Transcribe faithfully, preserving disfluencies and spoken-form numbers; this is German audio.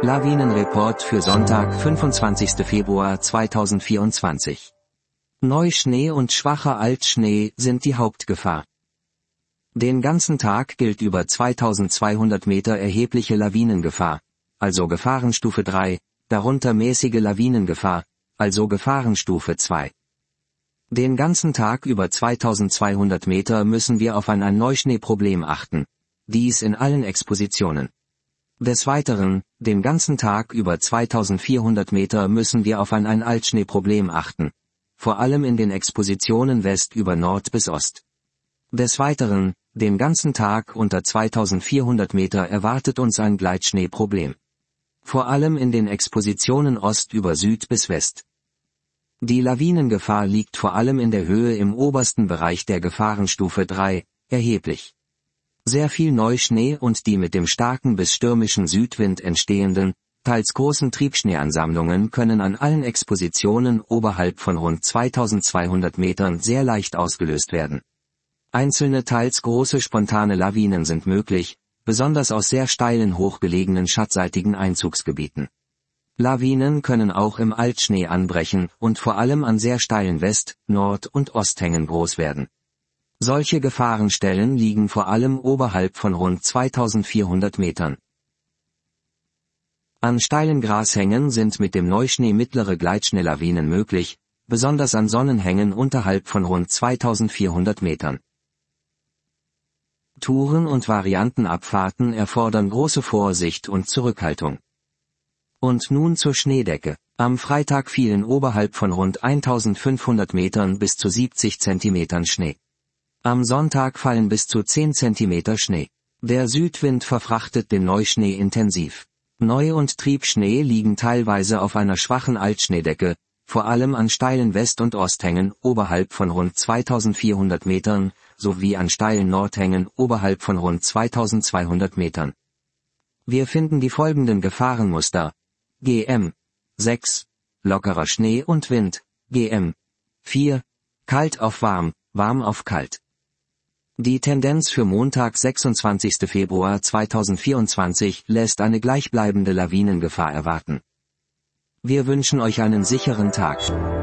Lawinenreport für Sonntag, fünfundzwanzigster Februar zweitausendvierundzwanzig. Neuschnee und schwacher Altschnee sind die Hauptgefahr. Den ganzen Tag gilt über zweitausendzweihundert Meter erhebliche Lawinengefahr, also Gefahrenstufe drei, darunter mäßige Lawinengefahr, also Gefahrenstufe zwei. Den ganzen Tag über zweitausendzweihundert Meter müssen wir auf ein, ein Neuschneeproblem achten, dies in allen Expositionen. Des Weiteren, den ganzen Tag über zweitausendvierhundert Meter müssen wir auf ein, ein Altschneeproblem achten, vor allem in den Expositionen West über Nord bis Ost. Des Weiteren, den ganzen Tag unter zweitausendvierhundert Meter erwartet uns ein Gleitschneeproblem. Vor allem in den Expositionen Ost über Süd bis West. Die Lawinengefahr liegt vor allem in der Höhe im obersten Bereich der Gefahrenstufe drei, erheblich. Sehr viel Neuschnee und die mit dem starken bis stürmischen Südwind entstehenden, teils großen Triebschneeansammlungen können an allen Expositionen oberhalb von rund zweitausendzweihundert Metern sehr leicht ausgelöst werden. Einzelne teils große spontane Lawinen sind möglich, besonders aus sehr steilen hochgelegenen schattseitigen Einzugsgebieten. Lawinen können auch im Altschnee anbrechen und vor allem an sehr steilen West-, Nord- und Osthängen groß werden. Solche Gefahrenstellen liegen vor allem oberhalb von rund zweitausendvierhundert Metern. An steilen Grashängen sind mit dem Neuschnee mittlere Gleitschneelawinen möglich, besonders an Sonnenhängen unterhalb von rund zweitausendvierhundert Metern. Touren und Variantenabfahrten erfordern große Vorsicht und Zurückhaltung. Und nun zur Schneedecke. Am Freitag fielen oberhalb von rund eintausendfünfhundert Metern bis zu siebzig Zentimetern Schnee. Am Sonntag fallen bis zu zehn Zentimeter Schnee. Der Südwind verfrachtet den Neuschnee intensiv. Neu- und Triebschnee liegen teilweise auf einer schwachen Altschneedecke, vor allem an steilen West- und Osthängen oberhalb von rund zweitausendvierhundert Metern, sowie an steilen Nordhängen oberhalb von rund zweitausendzweihundert Metern. Wir finden die folgenden Gefahrenmuster: G M sechs, lockerer Schnee und Wind, G M vier, kalt auf warm, warm auf kalt. Die Tendenz für Montag, sechsundzwanzigster Februar zweitausendvierundzwanzig lässt eine gleichbleibende Lawinengefahr erwarten. Wir wünschen euch einen sicheren Tag.